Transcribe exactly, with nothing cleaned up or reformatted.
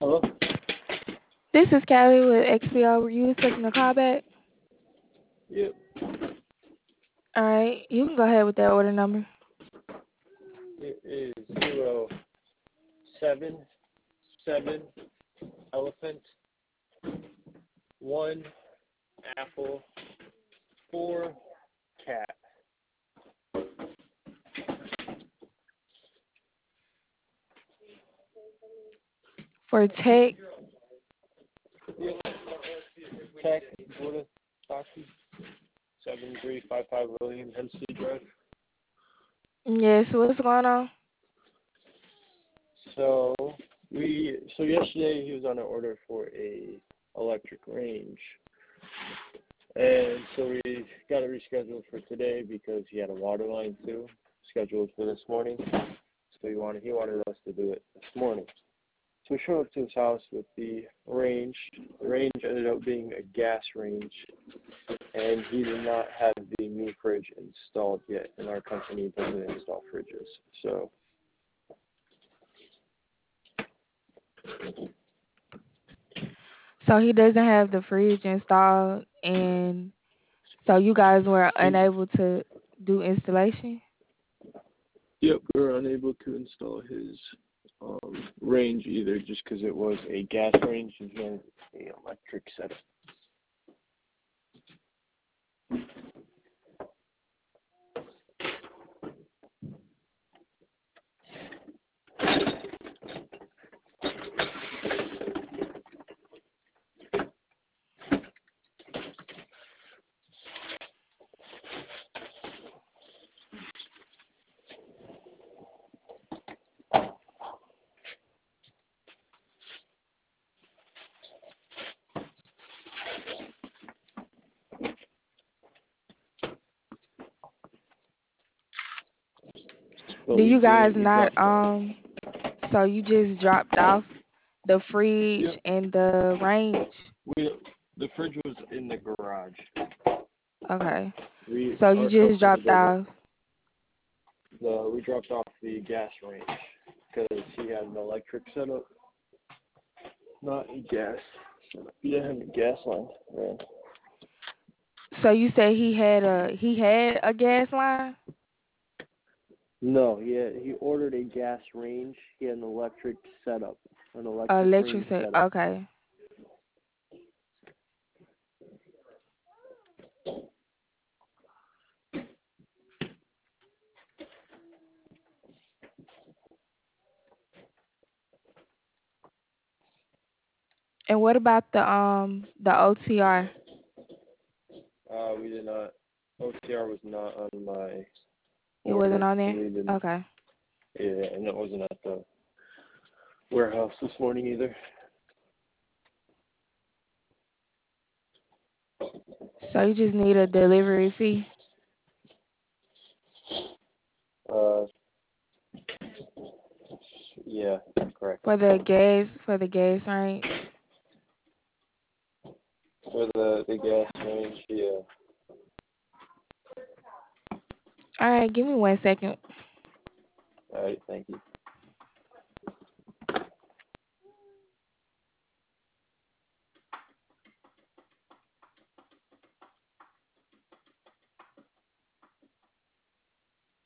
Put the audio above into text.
Hello? This is Callie with X P O. Were you expecting a call back? Yep. All right, you can go ahead with that order number. It is zero seven seven elephant one apple four cat. For tech, Yep. Tech Buddha Taxi seven three five five William Hempstead Drive. yes, what's going on? So we so yesterday he was on an order for a electric range. And so we got it rescheduled for today because he had a water line too, scheduled for this morning. So he wanted he wanted us to do it this morning. So we showed up to his house with the range. The range ended up being a gas range, and he did not have the new fridge installed yet, and our company doesn't install fridges. So So he doesn't have the fridge installed, and so you guys were unable to do installation? yep, we were unable to install his um, range either, just because it was a gas range and he had an electric setup. But Do we you guys did. We not dropped off. um? So you just dropped off the fridge Yep. and the range? We the fridge was in the garage. Okay. We So you our just company dropped doesn't. off. The we dropped off the gas range because he had an electric setup, not a gas setup. He didn't have a gas line. Man. So you said he had a he had a gas line? No, he had, he ordered a gas range. He had an electric setup, an A electric electric range set. setup. Okay. And what about the um the O T R? Uh, we did not. O T R was not on my It wasn't order, on and there? we didn't. Okay. Yeah, and it wasn't at the warehouse this morning either. So you just need a delivery fee Uh, yeah, correct. for the gas for the gas range. For the the gas range, yeah. All right, give me one second. All right, thank you.